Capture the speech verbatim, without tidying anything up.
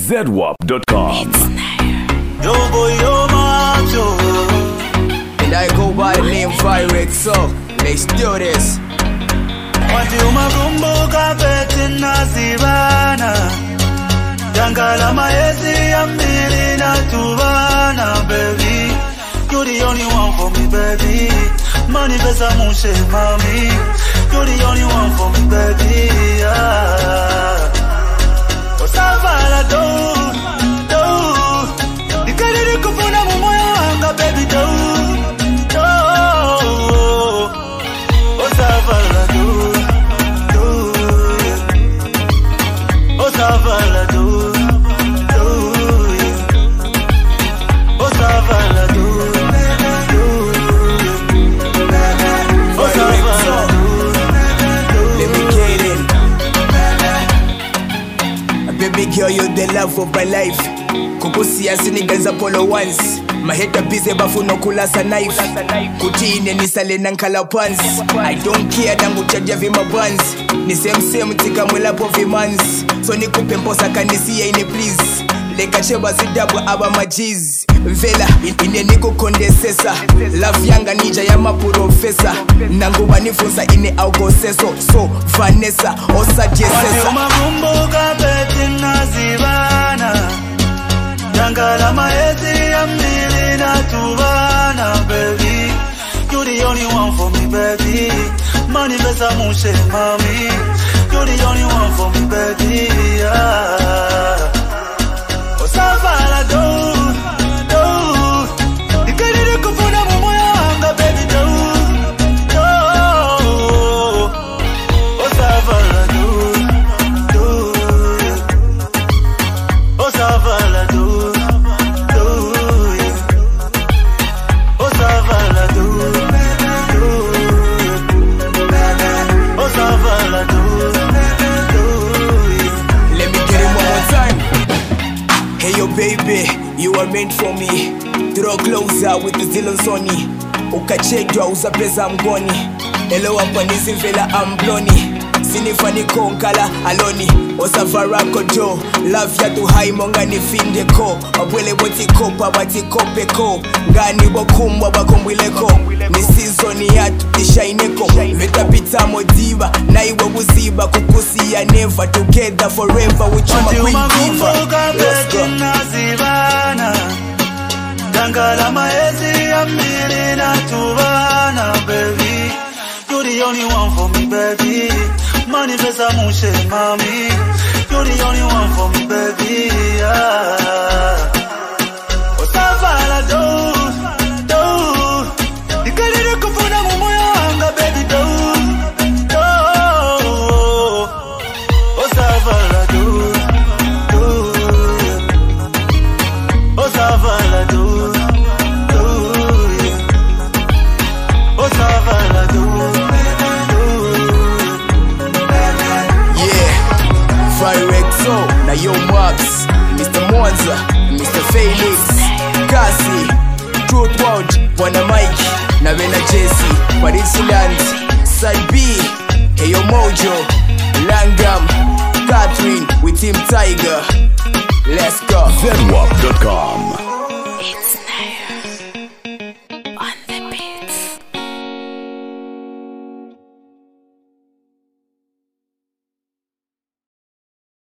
zedwap dot com. Yo boy, yo macho. And I go by the name Virex, so let's do this. Wati umakumbuka pete nazibana, Jangala maezi ya mbili na tubana, baby. You're the only one for me, baby. Money pesa mushe, mami. You're the only one for me, baby. Yeah. Osavala do, do. Dikali dikufuna mumoyo wanga, baby, do, do. Osavala do, do. Osavala do, do. Osavala do. Baby girl, you're the love of my life. Kukusia siniganza polo once. Maheta busy bafu no kulasa knife. Kutine ni sale nankala pants. I don't care dangu chadia vima buns. Ni same same tika mwela po vimans. So ni kupemposa kanisi ya ine please. Leka cheba zidabu aba majiz. Vela ine niko kondesesa. Love yanga ninja ya maprofesa. Nanguba nifunza ine augo seso. So Vanessa osa jesesa. Umakumbuka pete nazibana, Jangala maezi ya mbili na tubana, baby. You're the only one for me, baby. Money pesa mushe, mami. You're the only one for me, baby. Yeah. Osavala do, do. Dikali dikufuna mumoyo wanga, baby, do, do. Osavala do, do. Osavala do, do. Osavala do, do. Osavala do, do. Let me get it one more time. Hey yo baby, you are meant for me. Draw closer with the zillion Sony. Ukachejwa uzapeza mgoni. Hello wampanizi vela ambloni. Sinifani konkala aloni. Osafarako jo. Love ya tu hai monga ni finde ko. Wabwele wati kopa wati kope ko. Ngani wakumbwa wakumbwileko. Ni season ya tutishaineko. Veta pita modiva. Na iwe uziba kukusi ya never. Together forever with you my queen diva. Let's go. Nazibana, Jangala maezi ya mbili na tubana, baby. You're the only one for me, baby. Money pesa mushe, mami. You're the only one for me, baby. Yeah. Osavala do, do. Dikali dikufuna mumoyo wanga, baby, do, do. Osavala do, do. Osavala do, do. Osavala do, do. Yeah, Virex, so now yo Max, Mister Mwanza, Mister Felix, Kasi, Truth World, Wana Mike, na Vena Jesse, Parisiland, Side B, hey yo Mojo, Langam, Catherine with Team Tiger. Let's go. zedwap dot com.